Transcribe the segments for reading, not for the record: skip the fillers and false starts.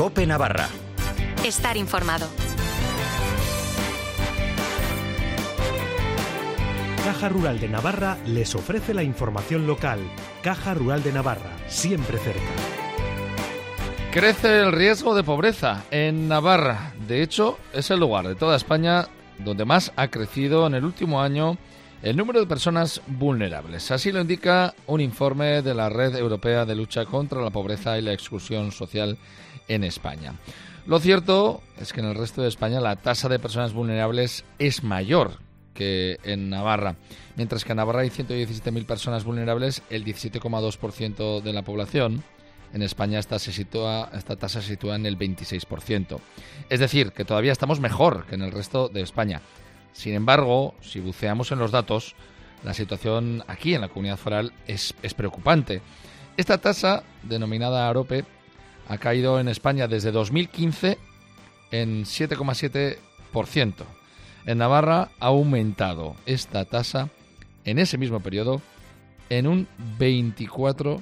COPE Navarra. Estar informado. Caja Rural de Navarra les ofrece la información local. Caja Rural de Navarra, siempre cerca. Crece el riesgo de pobreza en Navarra. De hecho, es el lugar de toda España donde más ha crecido en el último año el número de personas vulnerables. Así lo indica un informe de la Red Europea de Lucha contra la Pobreza y la Exclusión Social en España. Lo cierto es que en el resto de España la tasa de personas vulnerables es mayor que en Navarra. Mientras que en Navarra hay 117.000 personas vulnerables, el 17,2% de la población. En España esta tasa se sitúa en el 26%. Es decir, que todavía estamos mejor que en el resto de España. Sin embargo, si buceamos en los datos, la situación aquí en la Comunidad Foral es preocupante. Esta tasa, denominada AROPE, ha caído en España desde 2015 en 7,7%. En Navarra ha aumentado esta tasa en ese mismo periodo en un 24%.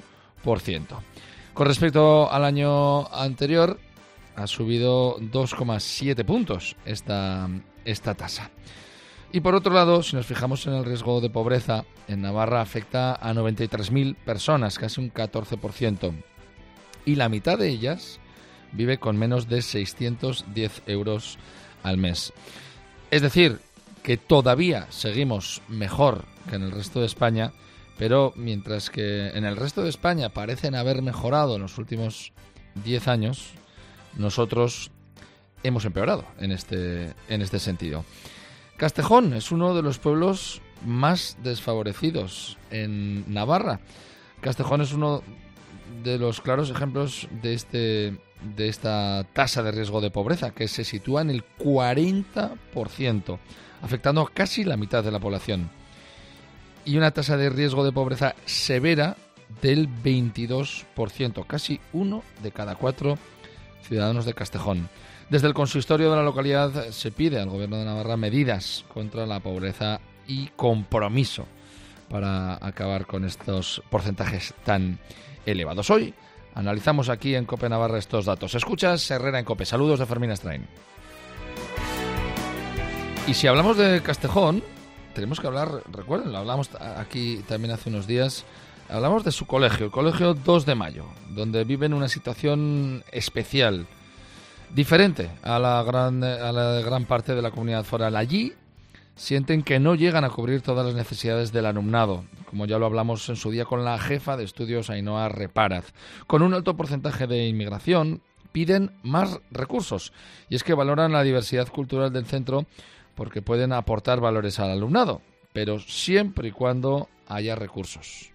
Con respecto al año anterior, ha subido 2,7 puntos esta tasa. Y por otro lado, si nos fijamos en el riesgo de pobreza, en Navarra afecta a 93.000 personas, casi un 14%. Y la mitad de ellas vive con menos de 610 euros al mes. Es decir, que todavía seguimos mejor que en el resto de España, pero mientras que en el resto de España parecen haber mejorado en los últimos 10 años, nosotros hemos empeorado en este sentido. Castejón es uno de los pueblos más desfavorecidos en Navarra. Castejón es uno de los claros ejemplos de esta tasa de riesgo de pobreza, que se sitúa en el 40%, afectando a casi la mitad de la población. Y una tasa de riesgo de pobreza severa del 22%, casi 1 de cada 4 ciudadanos de Castejón. Desde el consistorio de la localidad se pide al Gobierno de Navarra medidas contra la pobreza y compromiso para acabar con estos porcentajes tan elevados. Hoy analizamos aquí en COPE Navarra estos datos. Escuchas Herrera en COPE. Saludos de Fermín Estrain. Y si hablamos de Castejón, tenemos que hablar, recuerden, lo hablamos aquí también hace unos días, hablamos de su colegio, el Colegio 2 de Mayo, donde viven una situación especial, diferente a la gran parte de la comunidad foral. Allí sienten que no llegan a cubrir todas las necesidades del alumnado, como ya lo hablamos en su día con la jefa de estudios Ainhoa Reparaz. Con un alto porcentaje de inmigración piden más recursos, y es que valoran la diversidad cultural del centro porque pueden aportar valores al alumnado, pero siempre y cuando haya recursos.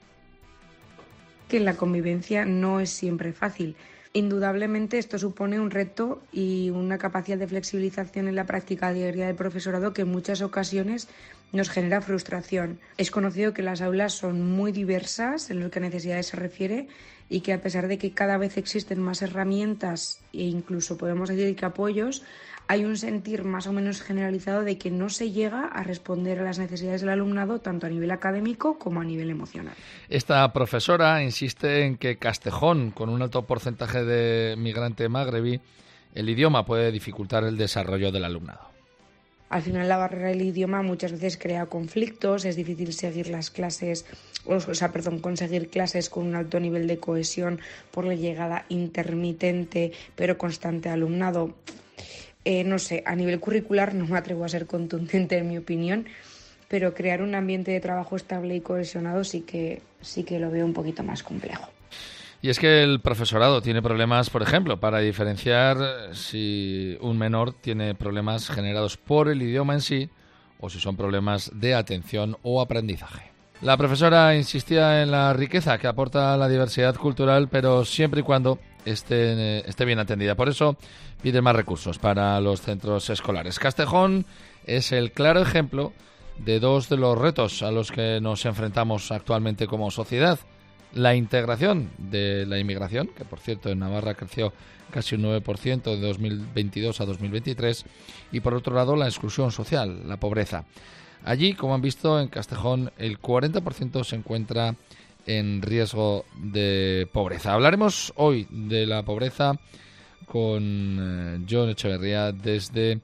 Que la convivencia no es siempre fácil. Indudablemente esto supone un reto y una capacidad de flexibilización en la práctica diaria del profesorado que en muchas ocasiones nos genera frustración. Es conocido que las aulas son muy diversas en lo que a necesidades se refiere y que a pesar de que cada vez existen más herramientas e incluso podemos decir que apoyos, hay un sentir más o menos generalizado de que no se llega a responder a las necesidades del alumnado tanto a nivel académico como a nivel emocional. Esta profesora insiste en que Castejón, con un alto porcentaje de migrante magrebí, el idioma puede dificultar el desarrollo del alumnado. Al final la barrera del idioma muchas veces crea conflictos, es difícil seguir las clases, conseguir clases con un alto nivel de cohesión por la llegada intermitente pero constante de alumnado. No sé, a nivel curricular no me atrevo a ser contundente en mi opinión, pero crear un ambiente de trabajo estable y cohesionado sí que lo veo un poquito más complejo. Y es que el profesorado tiene problemas, por ejemplo, para diferenciar si un menor tiene problemas generados por el idioma en sí o si son problemas de atención o aprendizaje. La profesora insistía en la riqueza que aporta la diversidad cultural, pero siempre y cuando esté bien atendida. Por eso pide más recursos para los centros escolares. Castejón es el claro ejemplo de dos de los retos a los que nos enfrentamos actualmente como sociedad. La integración de la inmigración, que por cierto en Navarra creció casi un 9% de 2022 a 2023, y por otro lado la exclusión social, la pobreza. Allí, como han visto, en Castejón el 40% se encuentra en riesgo de pobreza. Hablaremos hoy de la pobreza con Jon Echeverría desde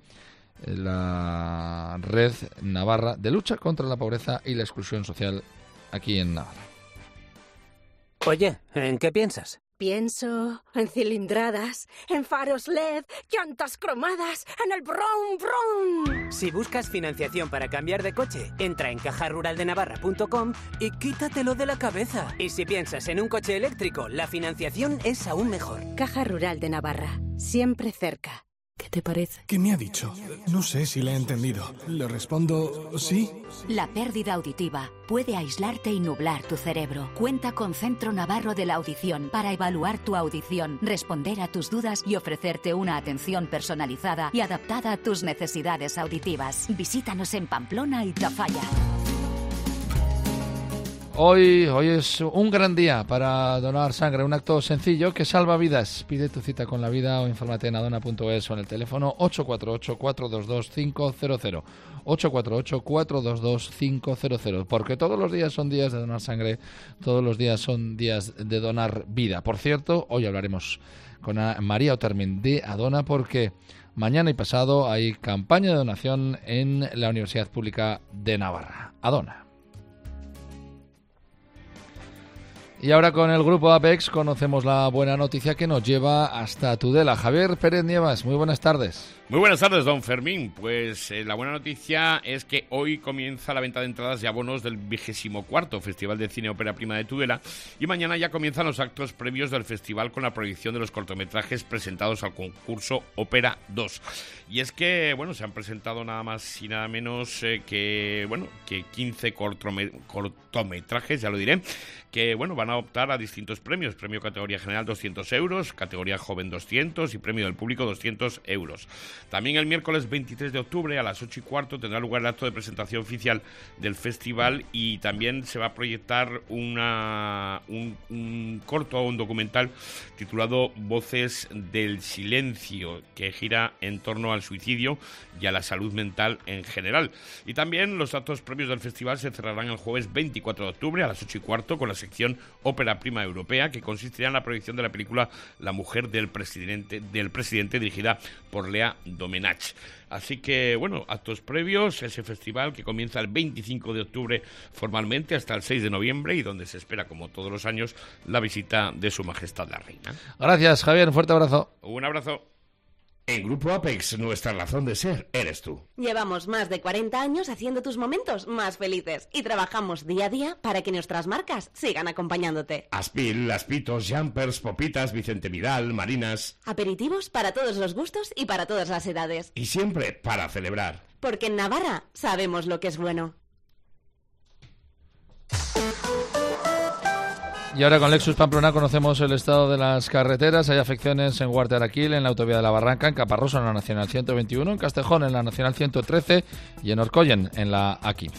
la Red Navarra de Lucha contra la Pobreza y la Exclusión Social aquí en Navarra. Oye, ¿en qué piensas? Pienso en cilindradas, en faros LED, llantas cromadas, en el brum brum. Si buscas financiación para cambiar de coche, entra en cajaruraldenavarra.com y quítatelo de la cabeza. Y si piensas en un coche eléctrico, la financiación es aún mejor. Caja Rural de Navarra, siempre cerca. ¿Qué te parece? ¿Qué me ha dicho? No sé si le he entendido. ¿Le respondo sí? La pérdida auditiva puede aislarte y nublar tu cerebro. Cuenta con Centro Navarro de la Audición para evaluar tu audición, responder a tus dudas y ofrecerte una atención personalizada y adaptada a tus necesidades auditivas. Visítanos en Pamplona y Tafalla. Hoy es un gran día para donar sangre, un acto sencillo que salva vidas. Pide tu cita con la vida o infórmate en adona.es o en el teléfono 848-422-500. 848-422-500. Porque todos los días son días de donar sangre, todos los días son días de donar vida. Por cierto, hoy hablaremos con María Otermin de Adona porque mañana y pasado hay campaña de donación en la Universidad Pública de Navarra. Adona. Y ahora con el grupo Apex conocemos la buena noticia que nos lleva hasta Tudela. Javier Pérez Nievas, muy buenas tardes. Muy buenas tardes, don Fermín. Pues la buena noticia es que hoy comienza la venta de entradas y abonos del 24º Festival de Cine Ópera Prima de Tudela y mañana ya comienzan los actos previos del festival con la proyección de los cortometrajes presentados al concurso Ópera 2. Y es que, bueno, se han presentado nada más y nada menos que 15 cortometrajes, ya lo diré, que, bueno, van a optar a distintos premios. Premio categoría general 200 euros, categoría joven 200 y premio del público 200 euros. También el miércoles 23 de octubre a las 8:15 tendrá lugar el acto de presentación oficial del festival y también se va a proyectar un corto, un documental titulado Voces del Silencio, que gira en torno al suicidio y a la salud mental en general. Y también los actos previos del festival se cerrarán el jueves 24 de octubre a las 8:15 con la sección Ópera Prima Europea, que consistirá en la proyección de la película La mujer del presidente, dirigida por Lea Domenach. Así que, bueno, actos previos, ese festival que comienza el 25 de octubre formalmente hasta el 6 de noviembre y donde se espera, como todos los años, la visita de Su Majestad la Reina. Gracias, Javier, un fuerte abrazo. Un abrazo. En Grupo Apex, nuestra razón de ser eres tú. Llevamos más de 40 años haciendo tus momentos más felices y trabajamos día a día para que nuestras marcas sigan acompañándote. Aspil, Aspitos, Jumpers, Popitas, Vicente Vidal, Marinas. Aperitivos para todos los gustos y para todas las edades. Y siempre para celebrar. Porque en Navarra sabemos lo que es bueno. Y ahora con Lexus Pamplona conocemos el estado de las carreteras. Hay afecciones en Huarte Araquil, en la autovía de la Barranca, en Caparroso en la Nacional 121, en Castejón en la Nacional 113 y en Orcollen en la A15.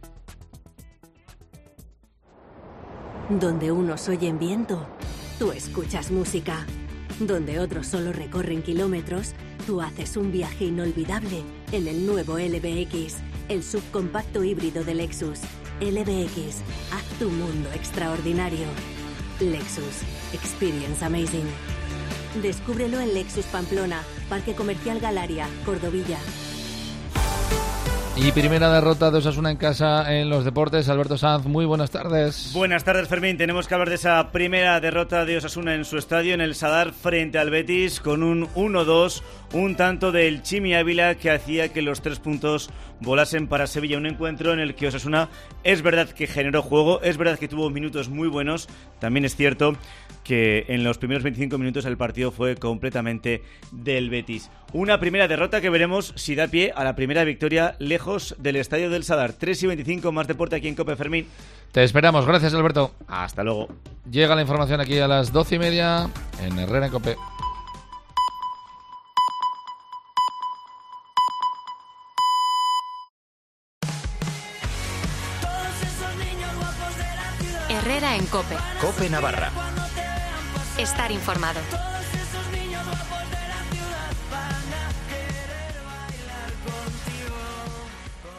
Donde unos oyen viento, tú escuchas música. Donde otros solo recorren kilómetros, tú haces un viaje inolvidable en el nuevo LBX, el subcompacto híbrido de Lexus. LBX, haz tu mundo extraordinario. Lexus, experience amazing. Descúbrelo en Lexus Pamplona, Parque Comercial Galaria, Cordovilla. Y primera derrota de Osasuna en casa en los deportes. Alberto Sanz, muy buenas tardes. Buenas tardes, Fermín. Tenemos que hablar de esa primera derrota de Osasuna en su estadio, en el Sadar, frente al Betis, con un 1-2, un tanto del Chimi Ávila que hacía que los 3 puntos volasen para Sevilla. Un encuentro en el que Osasuna es verdad que generó juego, es verdad que tuvo minutos muy buenos. También es cierto que en los primeros 25 minutos el partido fue completamente del Betis. Una primera derrota que veremos si da pie a la primera victoria lejos del estadio del Sadar. 3:25, más deporte aquí en COPE, Fermín. Te esperamos, gracias Alberto. Hasta luego. Llega la información aquí a las 12:30 en Herrera en COPE. Herrera en COPE. COPE Navarra. Estar informado.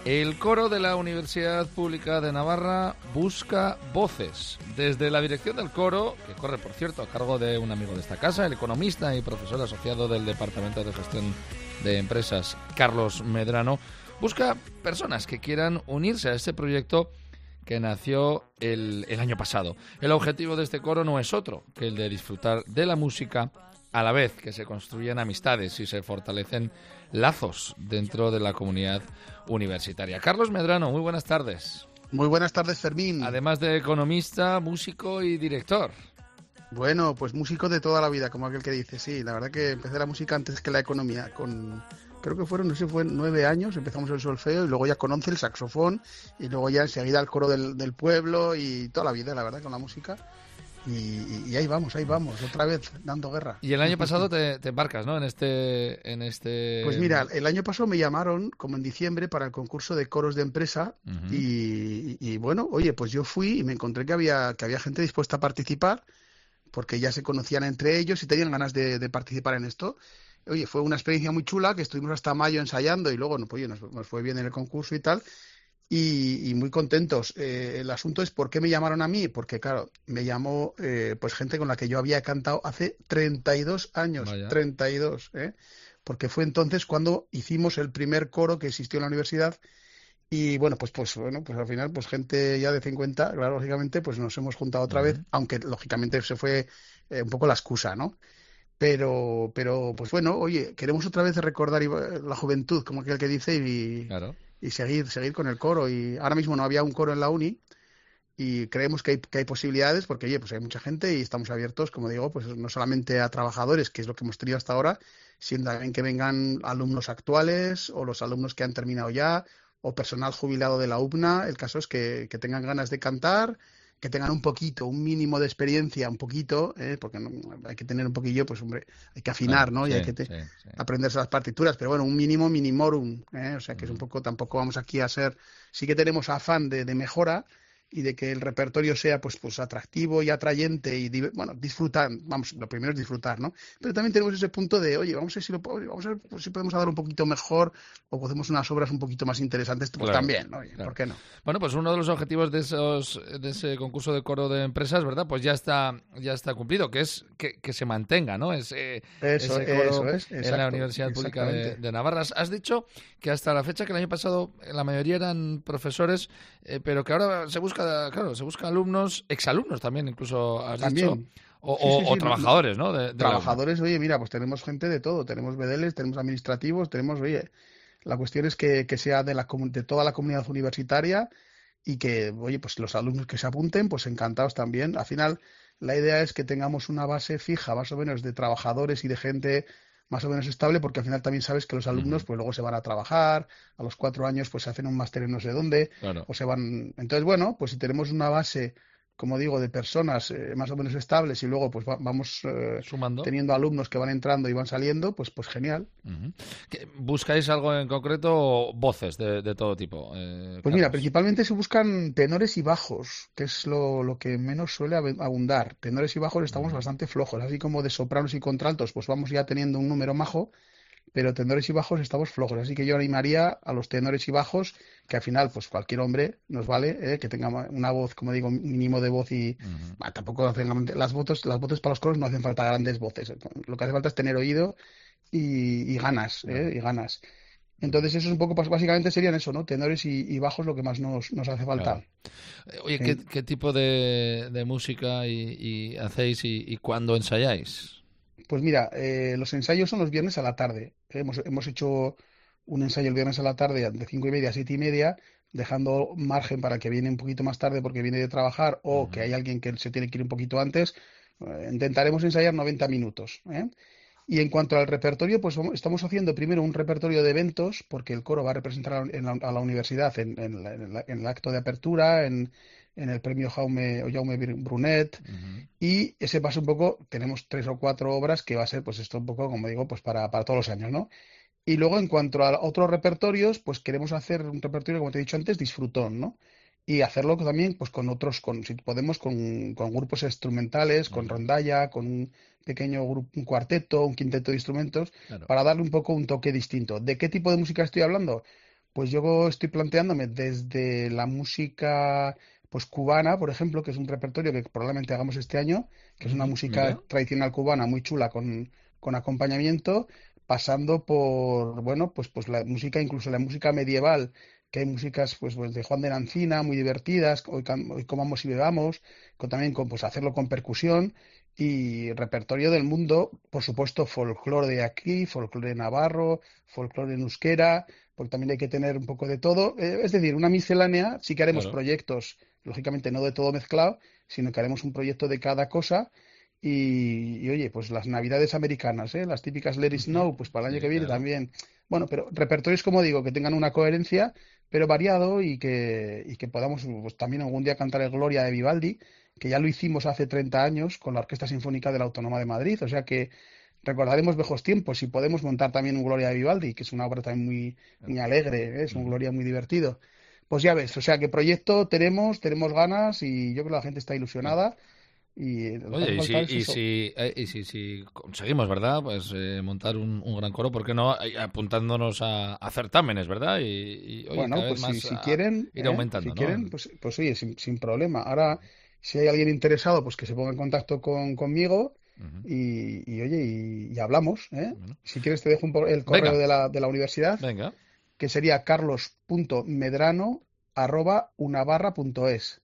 El coro de la Universidad Pública de Navarra busca voces. Desde la dirección del coro, que corre, por cierto, a cargo de un amigo de esta casa, el economista y profesor asociado del Departamento de Gestión de Empresas, Carlos Medrano, busca personas que quieran unirse a este proyecto que nació el año pasado. El objetivo de este coro no es otro que el de disfrutar de la música a la vez que se construyen amistades y se fortalecen lazos dentro de la comunidad universitaria. Carlos Medrano, muy buenas tardes. Muy buenas tardes, Fermín. Además de economista, músico y director. Bueno, pues músico de toda la vida, como aquel que dice. Sí, la verdad que empecé la música antes que la economía. Creo que fueron 9 años, empezamos el solfeo y luego ya con 11 el saxofón y luego ya enseguida el coro del pueblo y toda la vida, la verdad, con la música. Y ahí vamos, otra vez dando guerra. Y el año pasado te embarcas, ¿no? En este... Pues mira, el año pasado me llamaron, como en diciembre, para el concurso de coros de empresa. Uh-huh. Y bueno, oye, pues yo fui y me encontré que había gente dispuesta a participar, porque ya se conocían entre ellos y tenían ganas de participar en esto. Oye, fue una experiencia muy chula, que estuvimos hasta mayo ensayando y luego pues, nos fue bien en el concurso y tal. Y muy contentos. El asunto es ¿por qué me llamaron a mí? Porque claro, me llamó pues gente con la que yo había cantado hace 32 años. Vaya. 32, porque fue entonces cuando hicimos el primer coro que existió en la universidad. Y bueno, pues al final, pues gente ya de 50, claro, lógicamente, pues nos hemos juntado otra vez, aunque lógicamente se fue un poco la excusa, ¿no? Pero pues bueno, oye, queremos otra vez recordar la juventud, como aquel que dice, y seguir con el coro. Y ahora mismo no había un coro en la uni y creemos que hay posibilidades porque, oye, pues hay mucha gente y estamos abiertos, como digo, pues no solamente a trabajadores, que es lo que hemos tenido hasta ahora, sino también que vengan alumnos actuales o los alumnos que han terminado ya o personal jubilado de la UPNA. El caso es que tengan ganas de cantar, que tengan un mínimo de experiencia, porque hay que tener un poquillo, pues hombre, hay que afinar, ¿no? Sí, y hay que aprenderse las partituras, pero bueno, un mínimo minimorum, o sea que es un poco, tampoco vamos aquí a ser, sí que tenemos afán de mejora y de que el repertorio sea pues atractivo y atrayente y disfrutar, lo primero es disfrutar, ¿no? Pero también tenemos ese punto de, oye, vamos a ver si podemos dar un poquito mejor o podemos unas obras un poquito más interesantes, pues claro, también, ¿no? Claro. ¿Por qué no? Bueno, pues uno de los objetivos de ese concurso de coro de empresas, ¿verdad? Pues ya está cumplido, que es que se mantenga, ¿no? Ese coro en la Universidad Pública de Navarra. Has dicho que hasta la fecha, que el año pasado la mayoría eran profesores, pero que ahora se busca alumnos, exalumnos también, incluso has dicho, o trabajadores, ¿no? Trabajadores, oye, mira, pues tenemos gente de todo, tenemos bedeles, tenemos administrativos, oye, la cuestión es que sea de toda la comunidad universitaria y que, oye, pues los alumnos que se apunten, pues encantados también. Al final, la idea es que tengamos una base fija, más o menos, de trabajadores y de gente más o menos estable, porque al final también sabes que los alumnos pues luego se van a trabajar, a los 4 años pues se hacen un máster en no sé dónde, claro, o se van. Entonces, bueno, pues si tenemos una base, como digo, de personas más o menos estables y luego pues vamos sumando, teniendo alumnos que van entrando y van saliendo, pues genial. ¿Buscáis algo en concreto o voces de todo tipo? Pues mira, principalmente se buscan tenores y bajos, que es lo que menos suele abundar. Tenores y bajos estamos bastante flojos, así como de sopranos y contraltos, pues vamos ya teniendo un número majo, pero tenores y bajos estamos flojos, así que yo animaría a los tenores y bajos, que al final pues cualquier hombre nos vale, que tenga una voz, como digo, mínimo de voz y tampoco las voces para los coros no hacen falta grandes voces, lo que hace falta es tener oído y ganas, y ganas. Entonces eso es un poco, pues, básicamente serían eso, ¿no? Tenores y bajos lo que más nos hace falta. Claro. Oye, ¿qué tipo de música y hacéis y cuándo ensayáis? Pues mira, los ensayos son los viernes a la tarde. Hemos hecho un ensayo el viernes a la tarde de 5:30 a 7:30, dejando margen para que viene un poquito más tarde porque viene de trabajar o que hay alguien que se tiene que ir un poquito antes. Intentaremos ensayar 90 minutos. Y en cuanto al repertorio, pues estamos haciendo primero un repertorio de eventos, porque el coro va a representar a la universidad en el acto de apertura, en el premio Jaume Brunet, y ese pasa un poco, tenemos 3 o 4 obras que va a ser, pues esto un poco, como digo, pues para todos los años, ¿no? Y luego, en cuanto a otros repertorios, pues queremos hacer un repertorio, como te he dicho antes, disfrutón, ¿no? Y hacerlo también, pues con otros, si podemos, con grupos instrumentales, con rondalla, con un pequeño grupo, un cuarteto, un quinteto de instrumentos, claro, para darle un poco un toque distinto. ¿De qué tipo de música estoy hablando? pues yo estoy planteándome desde la música pues cubana, por ejemplo, que es un repertorio que probablemente hagamos este año, que es una música tradicional cubana muy chula con acompañamiento, pasando por, bueno, pues la música, incluso la música medieval, que hay músicas pues de Juan de la Encina, muy divertidas, hoy comamos y bebamos, también pues hacerlo con percusión, y repertorio del mundo, por supuesto, folclore de aquí, folclore navarro, folclore en euskera, porque también hay que tener un poco de todo, es decir, una miscelánea. Sí que haremos proyectos, lógicamente no de todo mezclado, sino que haremos un proyecto de cada cosa. Y oye, pues las navidades americanas, las típicas Let It Snow, pues para el año que viene también. Bueno, pero repertorios, como digo, que tengan una coherencia, pero variado, y que podamos pues también algún día cantar el Gloria de Vivaldi, que ya lo hicimos hace 30 años con la Orquesta Sinfónica de la Autónoma de Madrid. O sea que recordaremos viejos tiempos y podemos montar también un Gloria de Vivaldi, que es una obra también muy alegre, es un Gloria muy divertido. Pues ya ves, o sea que proyecto tenemos ganas, y yo creo que la gente está ilusionada. Oye, y si conseguimos, ¿verdad? Pues montar un gran coro, ¿por qué no? Apuntándonos a certámenes, ¿verdad? Y oye, bueno, cada pues vez más si quieren, ir aumentando, si quieren, pues oye, sin problema. Ahora, si hay alguien interesado, pues que se ponga en contacto conmigo. Y oye, y hablamos, Bueno. Si quieres te dejo el correo de la universidad. Venga. Que sería carlos.medrano@unavarra.es.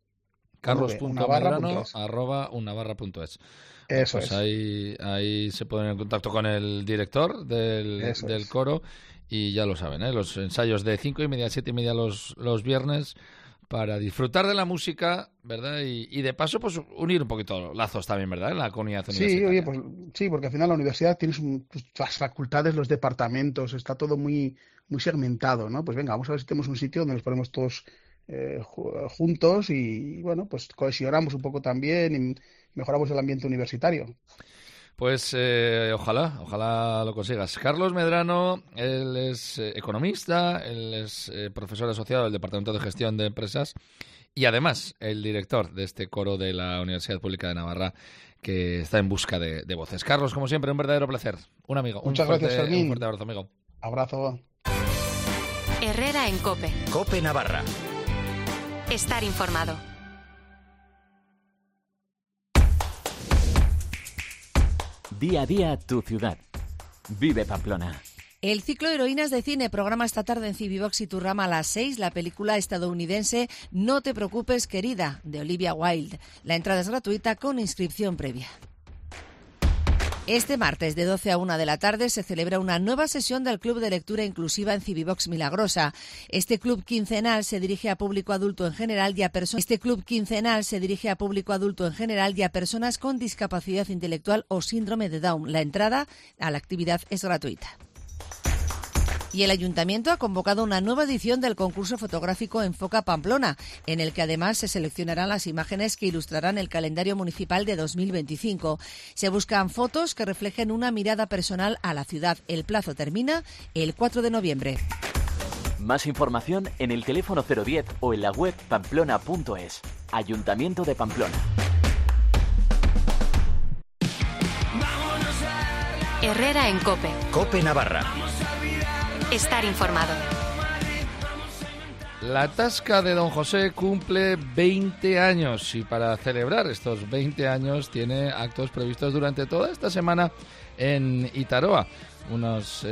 carlos.medrano@unavarra.es. Eso pues es. Ahí se ponen en contacto con el director del coro, y ya lo saben, los ensayos de 5:30 a 7:30 los viernes, para disfrutar de la música, ¿verdad? Y de paso, pues unir un poquito lazos también, ¿verdad? En la comunidad universitaria. Sí, oye, pues sí, porque al final la universidad tienes las facultades, los departamentos, está todo muy segmentado, ¿no? Pues venga, vamos a ver si tenemos un sitio donde nos ponemos todos juntos, y bueno, pues cohesionamos un poco también y mejoramos el ambiente universitario. Pues ojalá lo consigas. Carlos Medrano, él es economista, él es profesor asociado del Departamento de Gestión de Empresas, y además el director de este coro de la Universidad Pública de Navarra, que está en busca de voces. Carlos, como siempre, un verdadero placer. Un amigo. Muchas gracias, Fermín. Un fuerte abrazo, amigo. Abrazo. Herrera en COPE. COPE Navarra. Estar informado. Día a día tu ciudad. Vive Pamplona. El ciclo Heroínas de Cine programa esta tarde en Civivox y Turrama a las 6 la película estadounidense No te preocupes, querida, de Olivia Wilde. La entrada es gratuita con inscripción previa. Este martes de 12 a 1 de la tarde se celebra una nueva sesión del Club de Lectura Inclusiva en Civivox Milagrosa. Este club quincenal se dirige a público adulto en general y a personas con discapacidad intelectual o síndrome de Down. La entrada a la actividad es gratuita. Y el Ayuntamiento ha convocado una nueva edición del concurso fotográfico Enfoca Pamplona, en el que además se seleccionarán las imágenes que ilustrarán el calendario municipal de 2025. Se buscan fotos que reflejen una mirada personal a la ciudad. El plazo termina el 4 de noviembre. Más información en el teléfono 010 o en la web pamplona.es. Ayuntamiento de Pamplona. Herrera en COPE. COPE Navarra. Estar informado. La Tasca de Don José cumple 20 años, y para celebrar estos 20 años tiene actos previstos durante toda esta semana en Itaroa. Unos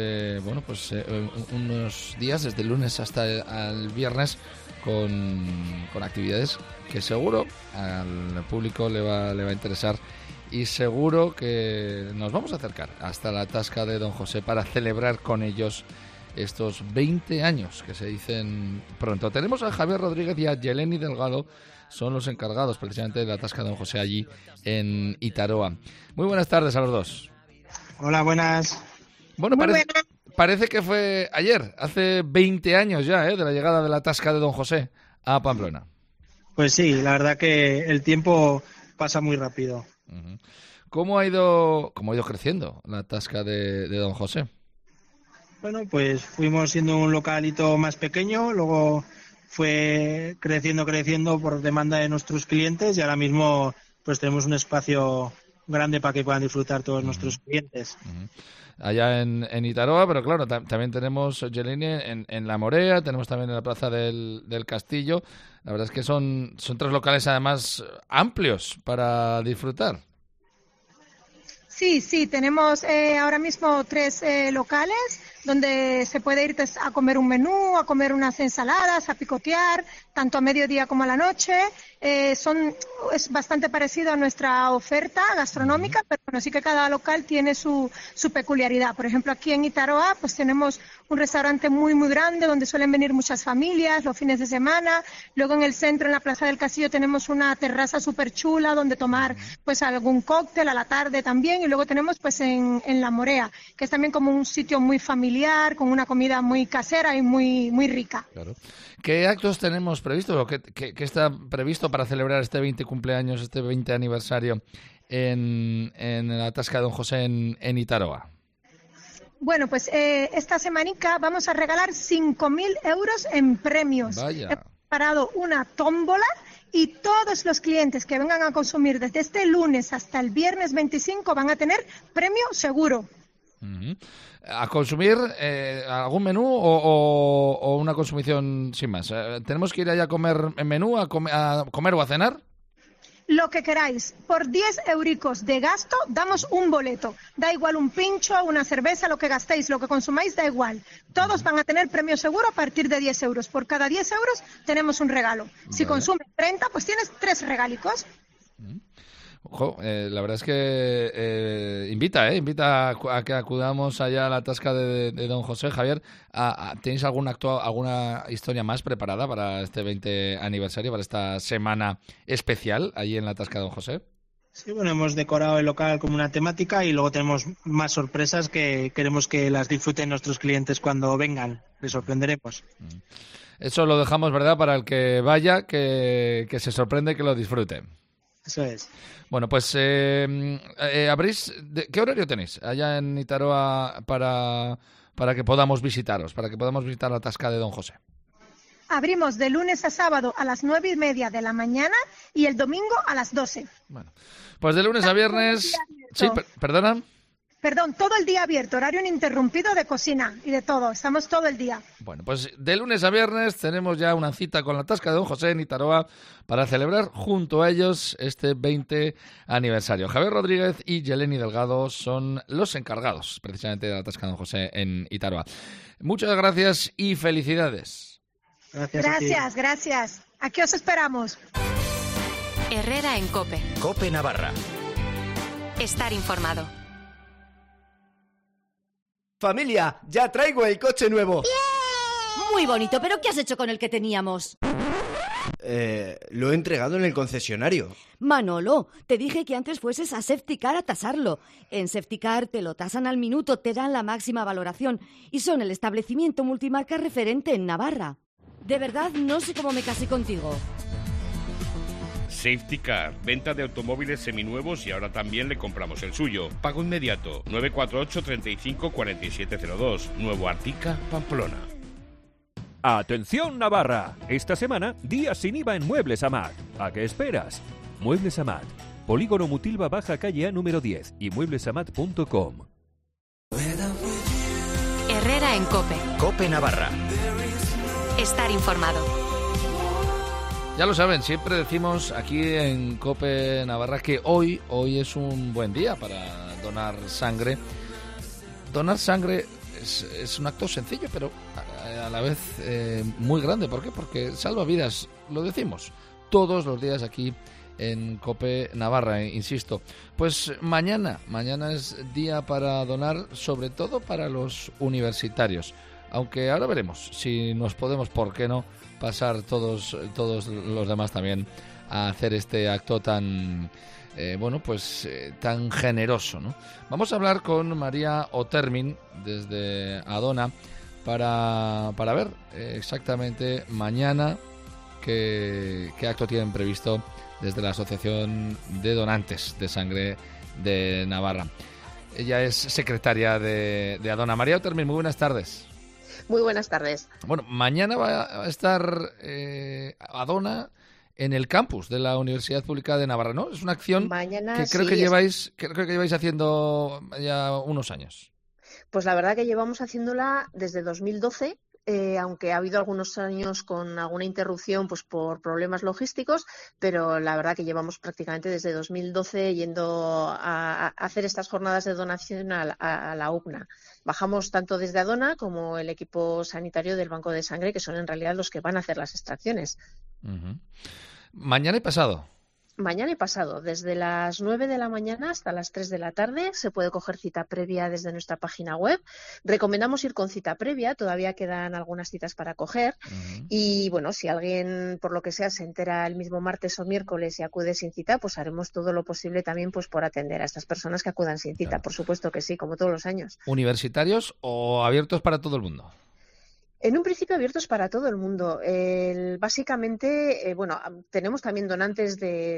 días, desde el lunes hasta el viernes, con actividades que seguro al público le va a interesar, y seguro que nos vamos a acercar hasta la Tasca de Don José para celebrar con ellos estos 20 años que se dicen pronto. Tenemos a Javier Rodríguez y a Yeleni Delgado, son los encargados precisamente de la Tasca de Don José allí en Itaroa. Muy buenas tardes a los dos. Hola, buenas. Bueno, parece que fue ayer, hace 20 años ya, de la llegada de la Tasca de Don José a Pamplona. Pues sí, la verdad que el tiempo pasa muy rápido. Uh-huh. ¿Cómo ha ido creciendo la Tasca de Don José? Bueno, pues fuimos siendo un localito más pequeño, luego fue creciendo por demanda de nuestros clientes, y ahora mismo pues tenemos un espacio grande para que puedan disfrutar todos nuestros clientes. Allá en Itaroa, pero claro, también tenemos Yeleni en La Morea, tenemos también en la Plaza del Castillo. La verdad es que son 3 locales además amplios para disfrutar. Sí, tenemos ahora mismo 3 locales donde se puede ir a comer un menú, a comer unas ensaladas, a picotear, tanto a mediodía como a la noche. Es bastante parecido a nuestra oferta gastronómica, pero bueno, sí que cada local tiene su peculiaridad. Por ejemplo, aquí en Itaroa pues tenemos un restaurante muy muy grande donde suelen venir muchas familias los fines de semana. Luego en el centro, en la Plaza del Castillo, tenemos una terraza súper chula donde tomar pues algún cóctel a la tarde también. Y luego tenemos pues en La Morea, que es también como un sitio muy familiar, con una comida muy casera y muy muy rica. Claro. ¿Qué actos tenemos previstos o qué está previsto para celebrar este 20 cumpleaños, este 20 aniversario en la Tasca de Don José en Itaroa? Bueno, pues esta semanica vamos a regalar 5.000 euros en premios. Vaya. Hemos preparado una tómbola y todos los clientes que vengan a consumir desde este lunes hasta el viernes 25 van a tener premio seguro. ¿A consumir algún menú o una consumición sin más? ¿Tenemos que ir allá a comer en menú, a comer o a cenar? Lo que queráis. Por 10 euricos de gasto damos un boleto. Da igual un pincho, una cerveza, lo que gastéis, lo que consumáis, da igual. Todos van a tener premio seguro a partir de 10 euros. Por cada 10 euros tenemos un regalo. Si consumes 30, pues tienes 3 regalicos. Ojo, la verdad es que invita a que acudamos allá a la Tasca de Don José. Javier, ¿tenéis alguna historia más preparada para este 20 aniversario, para esta semana especial allí en la Tasca de Don José? Sí, bueno, hemos decorado el local como una temática y luego tenemos más sorpresas que queremos que las disfruten nuestros clientes cuando vengan. Les sorprenderemos. Eso lo dejamos, ¿verdad?, para el que vaya, que se sorprende, que lo disfrute. Eso es. Bueno, pues abrís. ¿Qué horario tenéis allá en Itaroa para que podamos visitaros, para que podamos visitar la Tasca de Don José? Abrimos de lunes a sábado a las 9:30 de la mañana y el domingo a las 12. Bueno, pues de lunes a viernes. Sí, perdona. Perdón, todo el día abierto, horario ininterrumpido de cocina y de todo. Estamos todo el día. Bueno, pues de lunes a viernes tenemos ya una cita con la Tasca de Don José en Itaroa para celebrar junto a ellos este 20 aniversario. Javier Rodríguez y Yeleni Delgado son los encargados precisamente de la Tasca de Don José en Itaroa. Muchas gracias y felicidades. Gracias. Aquí os esperamos. Herrera en COPE. COPE Navarra. Estar informado. Familia, ya traigo el coche nuevo. ¡Yeah! Muy bonito, pero ¿qué has hecho con el que teníamos? Lo he entregado en el concesionario. Manolo, te dije que antes fueses a Safetycar a tasarlo. En Safetycar te lo tasan al minuto, te dan la máxima valoración y son el establecimiento multimarca referente en Navarra. De verdad, no sé cómo me casé contigo. Safetycar, venta de automóviles seminuevos y ahora también le compramos el suyo. Pago inmediato, 948 35 4702, Nuevo Artica, Pamplona. Atención Navarra, esta semana día sin IVA en Muebles Amat. ¿A qué esperas? Muebles Amat, Polígono Mutilva Baja Calle A número 10 y mueblesamat.com. Herrera en COPE. COPE Navarra. Estar informado. Ya lo saben, siempre decimos aquí en COPE Navarra que hoy es un buen día para donar sangre. Donar sangre es un acto sencillo, pero a la vez muy grande. ¿Por qué? Porque salva vidas, lo decimos todos los días aquí en COPE Navarra, insisto. Pues mañana es día para donar, sobre todo para los universitarios. Aunque ahora veremos si nos podemos, ¿por qué no?, pasar todos los demás también a hacer este acto tan tan generoso, ¿no? Vamos a hablar con María Otermin desde Adona para ver exactamente mañana qué acto tienen previsto desde la Asociación de Donantes de Sangre de Navarra. Ella es secretaria de Adona. María Otermin, muy buenas tardes. Muy buenas tardes. Bueno, mañana va a estar Adona en el campus de la Universidad Pública de Navarra, ¿no? Es una acción Mañana, que creo que lleváis haciendo ya unos años. Pues la verdad que llevamos haciéndola desde 2012. Aunque ha habido algunos años con alguna interrupción pues por problemas logísticos, pero la verdad que llevamos prácticamente desde 2012 yendo a hacer estas jornadas de donación a la UPNA. Bajamos tanto desde Adona como el equipo sanitario del Banco de Sangre, que son en realidad los que van a hacer las extracciones. Uh-huh. Mañana y pasado. Mañana y pasado, desde las 9 de la mañana hasta las 3 de la tarde, se puede coger cita previa desde nuestra página web. Recomendamos ir con cita previa, todavía quedan algunas citas para coger. Uh-huh. Y bueno, si alguien, por lo que sea, se entera el mismo martes o miércoles y acude sin cita, pues haremos todo lo posible también pues por atender a estas personas que acudan sin cita. Claro. Por supuesto que sí, como todos los años. ¿Universitarios o abiertos para todo el mundo? En un principio abiertos para todo el mundo. Básicamente, tenemos también donantes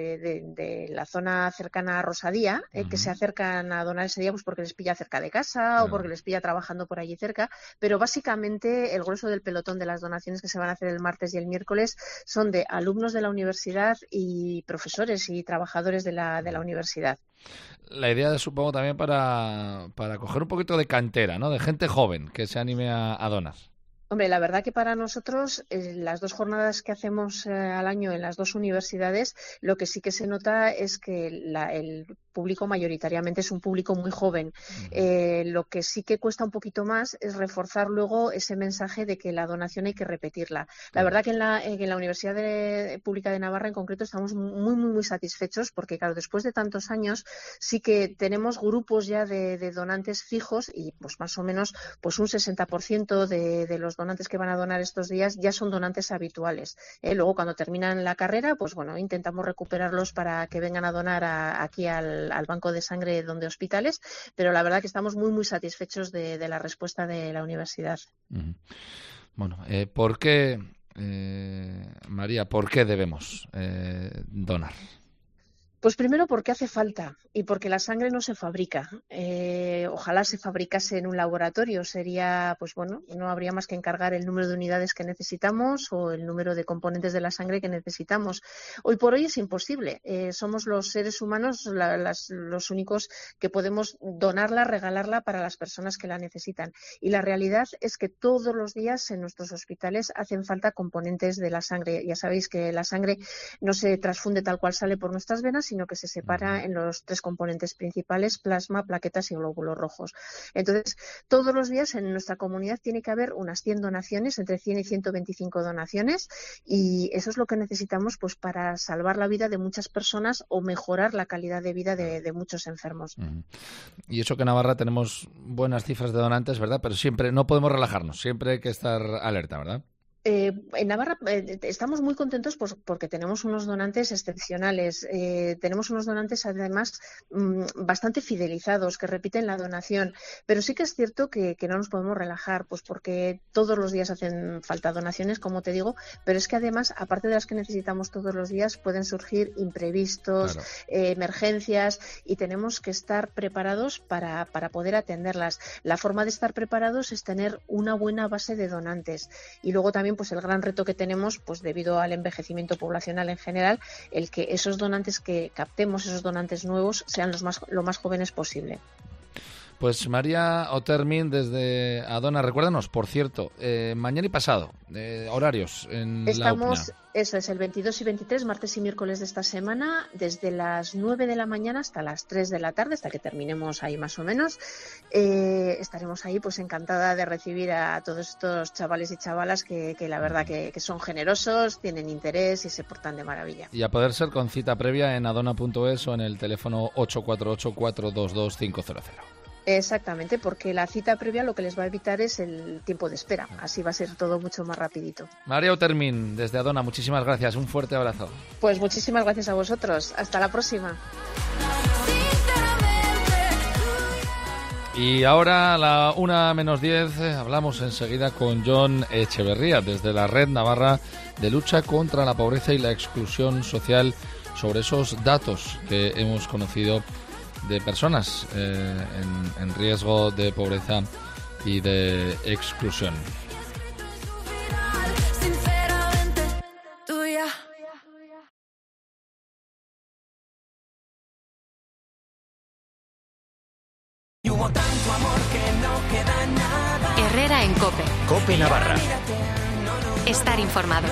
de la zona cercana a Rosadía, que se acercan a donar ese día pues porque les pilla cerca de casa o porque les pilla trabajando por allí cerca, pero básicamente el grueso del pelotón de las donaciones que se van a hacer el martes y el miércoles son de alumnos de la universidad y profesores y trabajadores de la universidad. La idea, supongo, también para coger un poquito de cantera, ¿no? De gente joven que se anime a donar. Hombre, la verdad que para nosotros las dos jornadas que hacemos al año en las dos universidades, lo que sí que se nota es que el público mayoritariamente es un público muy joven. Lo que sí que cuesta un poquito más es reforzar luego ese mensaje de que la donación hay que repetirla. La verdad que en la Universidad Pública de Navarra en concreto estamos muy, muy, muy satisfechos porque, claro, después de tantos años sí que tenemos grupos ya de donantes fijos y pues más o menos pues un 60% de los donantes que van a donar estos días ya son donantes habituales. Luego, cuando terminan la carrera, pues bueno, intentamos recuperarlos para que vengan a donar aquí al Banco de Sangre donde hospitales, pero la verdad que estamos muy, muy satisfechos de la respuesta de la universidad. Uh-huh. Bueno, ¿por qué, María, por qué debemos donar? Pues primero porque hace falta y porque la sangre no se fabrica. Ojalá se fabricase en un laboratorio. Sería, pues bueno, no habría más que encargar el número de unidades que necesitamos o el número de componentes de la sangre que necesitamos. Hoy por hoy es imposible. Somos los seres humanos los únicos que podemos donarla, regalarla para las personas que la necesitan. Y la realidad es que todos los días en nuestros hospitales hacen falta componentes de la sangre. Ya sabéis que la sangre no se transfunde tal cual sale por nuestras venas, sino que se separa en los tres componentes principales: plasma, plaquetas y glóbulos rojos. Entonces, todos los días en nuestra comunidad tiene que haber unas 100 donaciones, entre 100 y 125 donaciones, y eso es lo que necesitamos pues para salvar la vida de muchas personas o mejorar la calidad de vida de muchos enfermos. Y eso que en Navarra tenemos buenas cifras de donantes, ¿verdad? Pero siempre no podemos relajarnos, siempre hay que estar alerta, ¿verdad? En Navarra estamos muy contentos porque tenemos unos donantes excepcionales. Tenemos unos donantes además bastante fidelizados que repiten la donación, pero sí que es cierto que no nos podemos relajar, pues porque todos los días hacen falta donaciones, como te digo, pero es que además, aparte de las que necesitamos todos los días, pueden surgir imprevistos, claro, emergencias, y tenemos que estar preparados para poder atenderlas. La forma de estar preparados es tener una buena base de donantes, y luego también pues el gran reto que tenemos, pues debido al envejecimiento poblacional en general, el que esos donantes que captemos, esos donantes nuevos, sean lo más jóvenes posible. Pues María Otermin desde Adona, recuérdanos, por cierto, mañana y pasado, horarios en la UPNA. Eso es, el 22 y 23, martes y miércoles de esta semana, desde las 9 de la mañana hasta las 3 de la tarde, hasta que terminemos ahí más o menos. Estaremos ahí pues encantada de recibir a todos estos chavales y chavalas que la verdad que son generosos, tienen interés y se portan de maravilla. Y a poder ser con cita previa en adona.es o en el teléfono 848-422-500. Exactamente, porque la cita previa lo que les va a evitar es el tiempo de espera. Así va a ser todo mucho más rapidito. María Otermin, desde Adona, muchísimas gracias. Un fuerte abrazo. Pues muchísimas gracias a vosotros. Hasta la próxima. Y ahora a la 1:10 hablamos enseguida con Jon Echeverría, desde la Red Navarra de Lucha contra la Pobreza y la Exclusión Social, sobre esos datos que hemos conocido de personas en riesgo de pobreza y de exclusión. Hubo tanto amor que no queda nada. Herrera en COPE. COPE Navarra. Estar informado.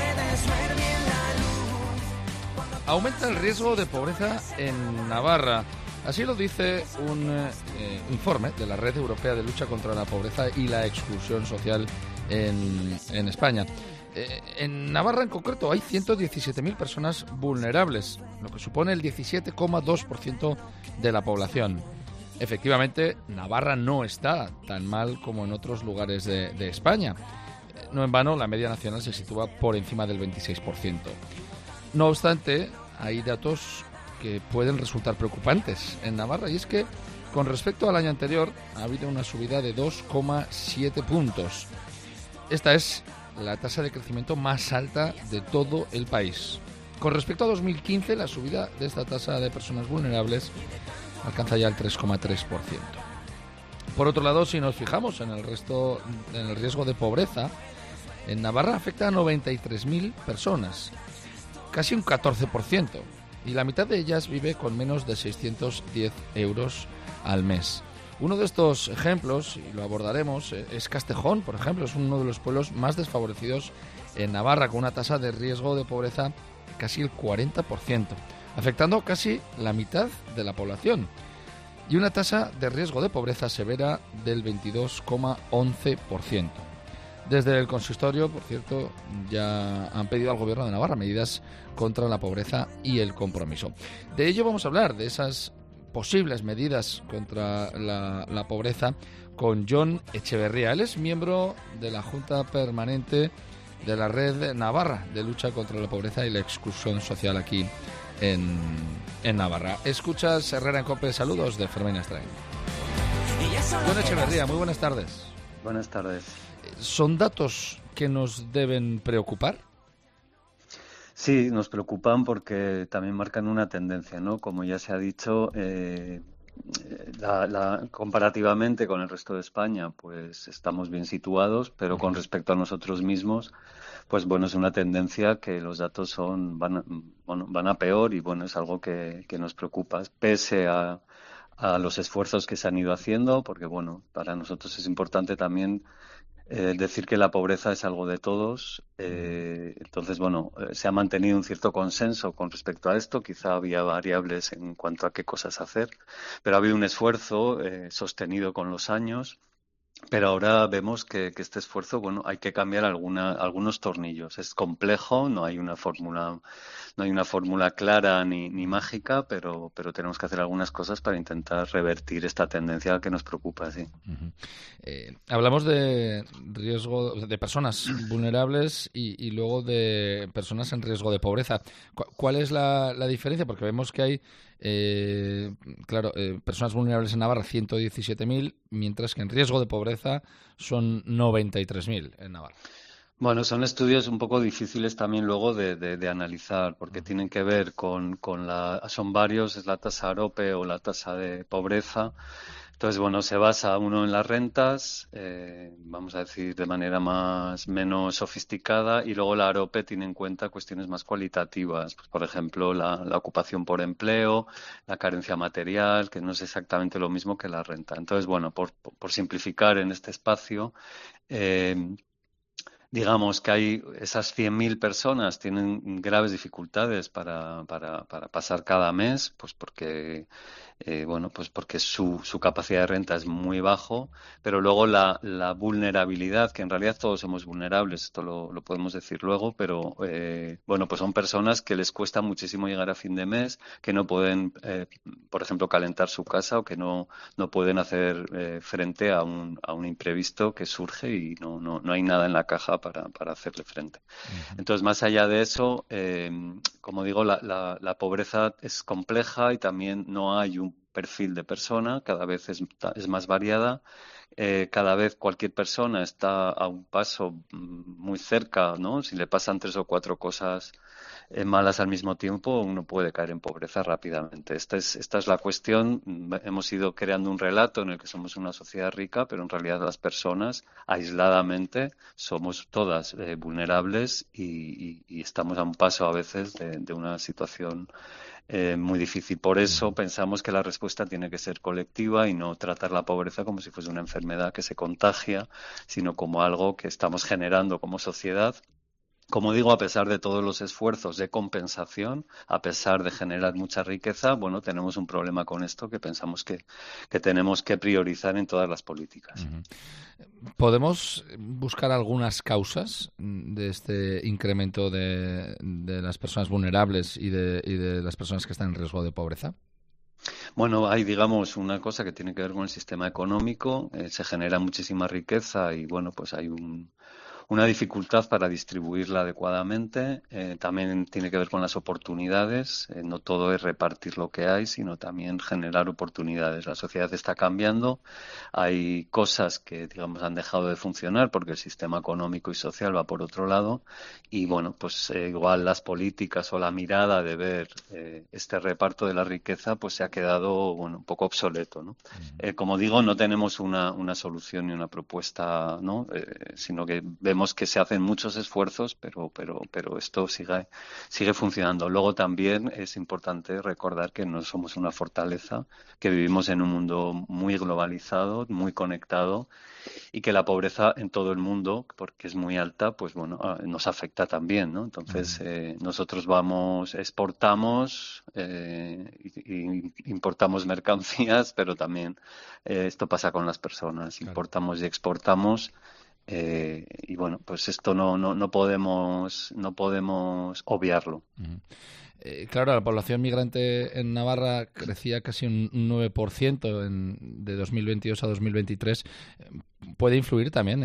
Aumenta el riesgo de pobreza en Navarra. Así lo dice un informe de la Red Europea de Lucha contra la Pobreza y la Exclusión Social en España. En Navarra en concreto hay 117.000 personas vulnerables, lo que supone el 17,2% de la población. Efectivamente, Navarra no está tan mal como en otros lugares de España. No en vano, la media nacional se sitúa por encima del 26%. No obstante, hay datos que pueden resultar preocupantes en Navarra, y es que con respecto al año anterior ha habido una subida de 2,7 puntos. Esta es la tasa de crecimiento más alta de todo el país. Con respecto a 2015, la subida de esta tasa de personas vulnerables alcanza ya el 3,3%. Por otro lado, si nos fijamos en el riesgo de pobreza, en Navarra afecta a 93.000 personas, casi un 14%, y la mitad de ellas vive con menos de 610 euros al mes. Uno de estos ejemplos, y lo abordaremos, es Castejón, por ejemplo. Es uno de los pueblos más desfavorecidos en Navarra, con una tasa de riesgo de pobreza de casi el 40%, afectando casi la mitad de la población, y una tasa de riesgo de pobreza severa del 22,11%. Desde el consistorio, por cierto, ya han pedido al Gobierno de Navarra medidas contra la pobreza y el compromiso. De ello vamos a hablar, de esas posibles medidas contra la pobreza, con Jon Echeverría. Él es miembro de la Junta Permanente de la Red Navarra de Lucha contra la Pobreza y la Exclusión Social aquí en Navarra. Escuchas Herrera en COPE. Saludos de Fermín Estrain. Jon Echeverría, muy buenas tardes. Buenas tardes. ¿Son datos que nos deben preocupar? Sí, nos preocupan porque también marcan una tendencia, ¿no? Como ya se ha dicho, comparativamente con el resto de España, pues estamos bien situados, pero con respecto a nosotros mismos, pues bueno, es una tendencia que los datos van a peor, y bueno, es algo que nos preocupa, pese a los esfuerzos que se han ido haciendo, porque bueno, para nosotros es importante también decir que la pobreza es algo de todos. Entonces, bueno, se ha mantenido un cierto consenso con respecto a esto. Quizá había variables en cuanto a qué cosas hacer, pero ha habido un esfuerzo sostenido con los años. Pero ahora vemos que este esfuerzo, bueno, hay que cambiar algunos tornillos. Es complejo, no hay una fórmula clara ni mágica, pero tenemos que hacer algunas cosas para intentar revertir esta tendencia que nos preocupa, sí. Uh-huh. Hablamos de riesgo de personas vulnerables y luego de personas en riesgo de pobreza. ¿Cuál es la diferencia? Porque vemos que hay personas vulnerables en Navarra 117.000, mientras que en riesgo de pobreza son 93.000 en Navarra. Bueno, son estudios un poco difíciles también luego de analizar, porque tienen que ver son varios, es la tasa AROPE o la tasa de pobreza. Entonces, bueno, se basa uno en las rentas, vamos a decir de manera menos sofisticada, y luego la AROPE tiene en cuenta cuestiones más cualitativas, pues, por ejemplo, la ocupación por empleo, la carencia material, que no es exactamente lo mismo que la renta. Entonces, bueno, por simplificar en este espacio, digamos que hay esas 100.000 personas tienen graves dificultades para pasar cada mes, pues porque porque su capacidad de renta es muy bajo, pero luego la vulnerabilidad, que en realidad todos somos vulnerables, esto lo podemos decir luego, pero pues son personas que les cuesta muchísimo llegar a fin de mes, que no pueden, por ejemplo, calentar su casa, o que no pueden hacer frente a un imprevisto que surge y no hay nada en la caja para hacerle frente. Uh-huh. Entonces, más allá de eso, como digo, la pobreza es compleja y también no hay un perfil de persona, cada vez es más variada. Cada vez cualquier persona está a un paso muy cerca, ¿no? Si le pasan 3 o 4 cosas malas al mismo tiempo, uno puede caer en pobreza rápidamente. Esta es la cuestión. Hemos ido creando un relato en el que somos una sociedad rica, pero en realidad las personas aisladamente somos todas vulnerables y estamos a un paso a veces de una situación muy difícil. Por eso pensamos que la respuesta tiene que ser colectiva y no tratar la pobreza como si fuese una enfermedad que se contagia, sino como algo que estamos generando como sociedad. Como digo, a pesar de todos los esfuerzos de compensación, a pesar de generar mucha riqueza, bueno, tenemos un problema con esto que pensamos que tenemos que priorizar en todas las políticas. ¿Podemos buscar algunas causas de este incremento de las personas vulnerables y de las personas que están en riesgo de pobreza? Bueno, hay, digamos, una cosa que tiene que ver con el sistema económico. Se genera muchísima riqueza y, bueno, pues hay una dificultad para distribuirla adecuadamente. También tiene que ver con las oportunidades. No todo es repartir lo que hay, sino también generar oportunidades. La sociedad está cambiando. Hay cosas que, digamos, han dejado de funcionar porque el sistema económico y social va por otro lado. Y, bueno, pues igual las políticas o la mirada de ver este reparto de la riqueza pues se ha quedado, bueno, un poco obsoleto, ¿no? Como digo, no tenemos una solución ni una propuesta, ¿no? Sino que vemos que se hacen muchos esfuerzos, pero esto sigue funcionando. Luego también es importante recordar que no somos una fortaleza, que vivimos en un mundo muy globalizado, muy conectado, y que la pobreza en todo el mundo, porque es muy alta, pues bueno, nos afecta también, ¿no? Entonces, nosotros exportamos, importamos mercancías, pero también esto pasa con las personas, importamos y exportamos. Y bueno, pues esto no podemos obviarlo. Claro, la población migrante en Navarra crecía casi un 9% de 2022 a 2023. ¿Puede influir también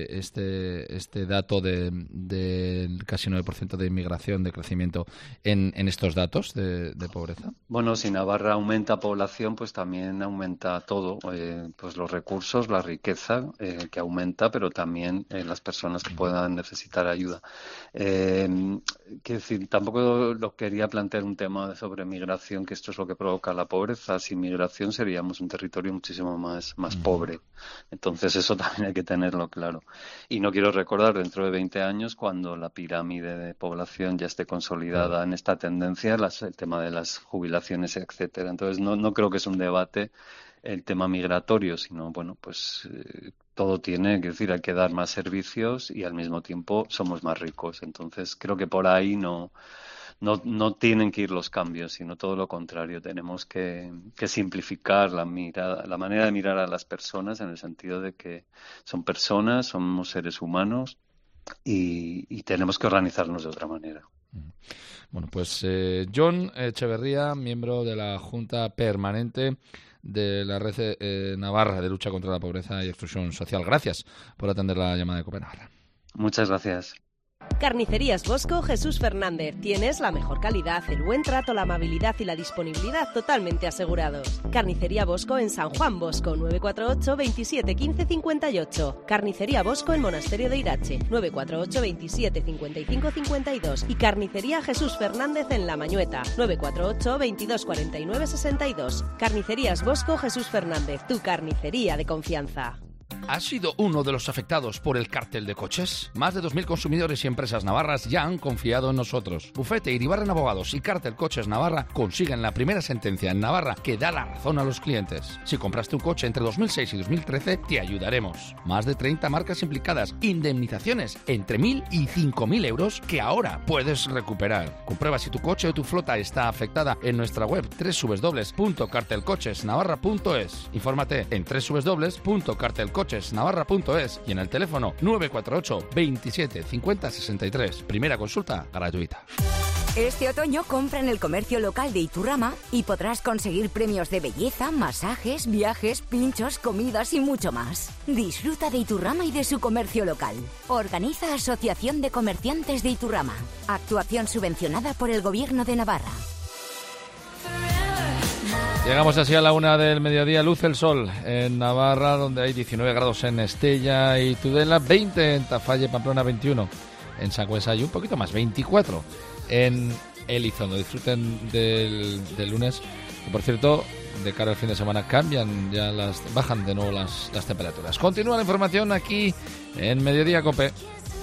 este dato de casi 9% de inmigración, de crecimiento en estos datos de pobreza? Bueno, si Navarra aumenta población, pues también aumenta todo, pues los recursos, la riqueza que aumenta, pero también las personas que puedan necesitar ayuda. Quiero decir, tampoco lo quería plantear un tema sobre migración, que esto es lo que provoca la pobreza. Sin migración seríamos un territorio muchísimo más pobre. Entonces eso también hay que tenerlo claro. Y no quiero recordar dentro de 20 años, cuando la pirámide de población ya esté consolidada en esta tendencia, el tema de las jubilaciones, etcétera. Entonces no creo que es un debate el tema migratorio, sino, bueno, pues todo tiene que decir, hay que dar más servicios y al mismo tiempo somos más ricos. Entonces creo que por ahí no tienen que ir los cambios, sino todo lo contrario. Tenemos que simplificar la manera de mirar a las personas, en el sentido de que son personas, somos seres humanos y tenemos que organizarnos de otra manera. Bueno, pues Jon Echeverría, miembro de la Junta Permanente de la Red Navarra de Lucha contra la Pobreza y Exclusión Social. Gracias por atender la llamada de COPE Navarra. Muchas gracias. Carnicerías Bosco Jesús Fernández. Tienes la mejor calidad, el buen trato, la amabilidad y la disponibilidad totalmente asegurados. Carnicería Bosco en San Juan Bosco, 948 27 15 58. Carnicería Bosco en Monasterio de Irache, 948 27 55 52. Y Carnicería Jesús Fernández en La Mañueta, 948 22 49 62. Carnicerías Bosco Jesús Fernández, tu carnicería de confianza. ¿Has sido uno de los afectados por el cártel de coches? Más de 2.000 consumidores y empresas navarras ya han confiado en nosotros. Bufete Iribarren Abogados y Cártel Coches Navarra consiguen la primera sentencia en Navarra que da la razón a los clientes. Si compraste un coche entre 2006 y 2013, te ayudaremos. Más de 30 marcas implicadas, indemnizaciones entre 1.000 y 5.000 euros que ahora puedes recuperar. Comprueba si tu coche o tu flota está afectada en nuestra web www.cartelcochesnavarra.es. Infórmate en www.cartelcochesnavarra.es y en el teléfono 948 27 50 63. Primera consulta gratuita. Este otoño compra en el comercio local de Iturrama y podrás conseguir premios de belleza, masajes, viajes, pinchos, comidas y mucho más. Disfruta de Iturrama y de su comercio local. Organiza Asociación de Comerciantes de Iturrama. Actuación subvencionada por el Gobierno de Navarra. Llegamos así a la 1 del mediodía. Luce el sol en Navarra, donde hay 19 grados en Estella y Tudela, 20 en Tafalla y Pamplona, 21 en Sangüesa y un poquito más, 24 en Elizondo. Disfruten del lunes, que por cierto, de cara al fin de semana bajan de nuevo las temperaturas. Continúa la información aquí en Mediodía COPE.